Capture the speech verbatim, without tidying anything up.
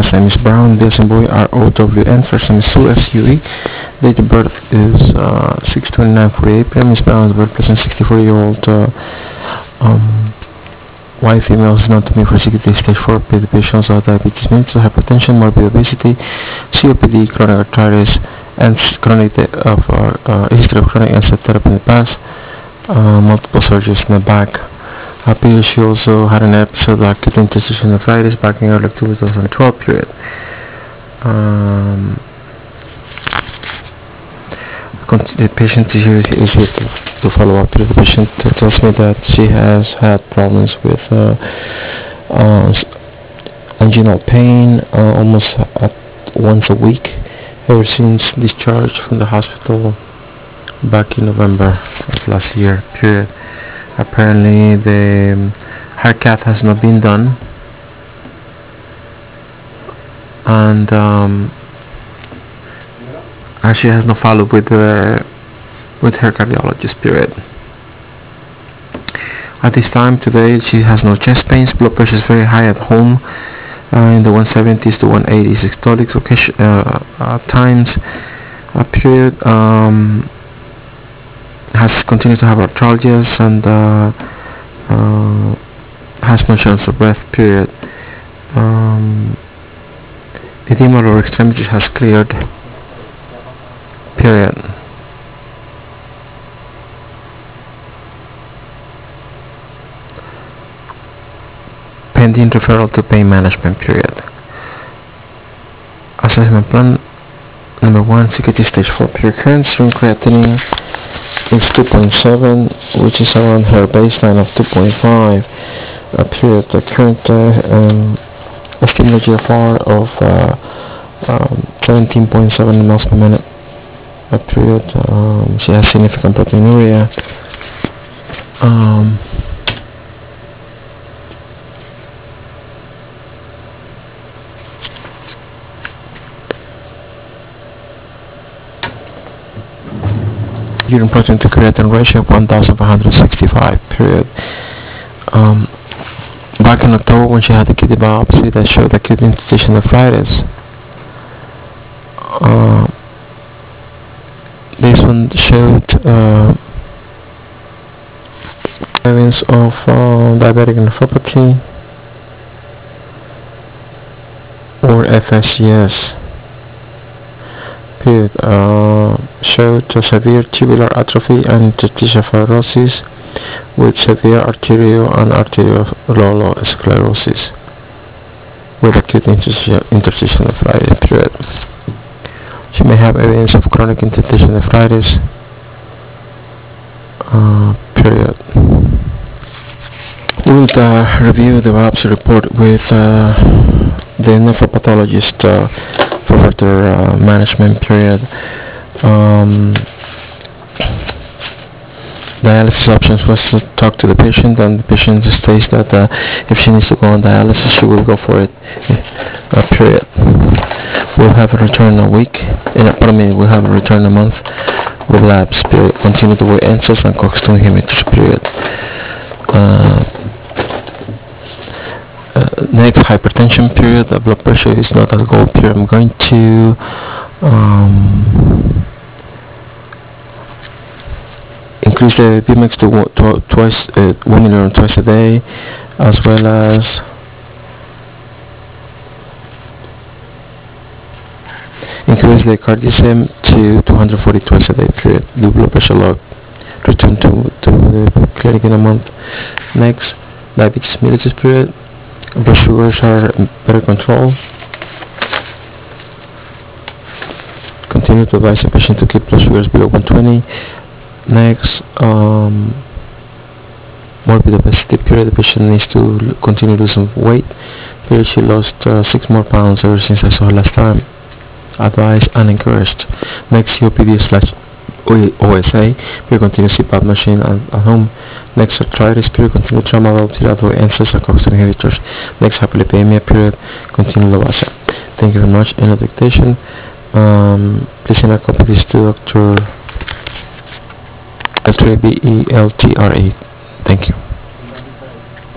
last name is Brown, B as in boy, R O W N, first name is Sue, S U E. Date of birth is uh, six twenty-nine forty-eight p m Miss Brown's birthplace in sixty-four-year-old uh, um, white female is known to me for security stage four patients of diabetes, mental hypertension, morbid obesity, C O P D, chronic arthritis, and chronic of uh, uh, history of chronic N SAID therapy in the past, uh, multiple surgeries in the back. Happy she also had an episode of acute interstitial nephritis back in early October twenty twelve period. Um, the patient is here, is here to, to follow up. The patient tells me that she has had problems with uh, uh, anginal pain uh, almost at once a week ever since discharge from the hospital back in November of last year period. Apparently the um, heart cath has not been done, and um, and she has no follow-up with uh, with her cardiologist period. At this time today she has no chest pains, blood pressure is very high at home, uh, in the one seventies to one eighties systolic occasion, uh, uh, times uh, period. Um, has continued to have arthralgias and uh, uh, has no chance of breath period. Um, edema lower extremities has cleared period. Pending referral to pain management period. Assessment plan number one, security stage four period. Current serum creatinine is two point seven, which is around her baseline of two point five. Uh, period. The current uh, um, estimated G F R of uh, um, seventeen point seven mL per minute. A period. Um, she has significant proteinuria. Um, urine protein to creatinine ratio of one thousand five hundred sixty-five period. Um, back in October when she had the kidney biopsy that showed acute interstitial nephritis, uh, this one showed uh, evidence of uh, diabetic nephropathy or F S G S. Period. Uh, showed a severe tubular atrophy and interstitial fibrosis with severe arterial and arterial sclerosis with acute interstitial, interstitial nephritis period. She may have evidence of chronic interstitial nephritis uh, period. We will uh, review the biopsy report with uh, the nepropathologist uh, for further uh, management period. Um, dialysis options was to talk to the patient, and the patient states that uh, if she needs to go on dialysis she will go for it. Uh, period. We'll have a return a week, in a, pardon me, we'll have a return a month with labs period. Continue to weigh N SAIDs and COX two inhibitors period. Uh, Uh, next, hypertension period. The blood pressure is not at goal period. I'm going to um, increase the B M X to tw twice, uh, one milligram twice a day, as well as increase the cardiosim to two hundred forty twice a day period. Do blood pressure log. Return to, to the clinic in a month. Next, diabetes mellitus period. Blood sugars are better controlled. Continue to advise the patient to keep blood sugars below one twenty. Next, um, morbid obesity period. The patient needs to continue losing weight. Period. She lost uh, six more pounds ever since I saw her last time. Advised and encouraged. Next, C O P D slash O S A. Period. Continue C PAP machine at, at home. Next, arthritis period. Continue trauma to avoid N SAIDs and COX two inhibitors. Next, hyperlipidemia period. Continue Lovasa. Thank you very much. End of dictation. Um, please send a copy of this to Doctor Doctor B E L T R A. Thank you.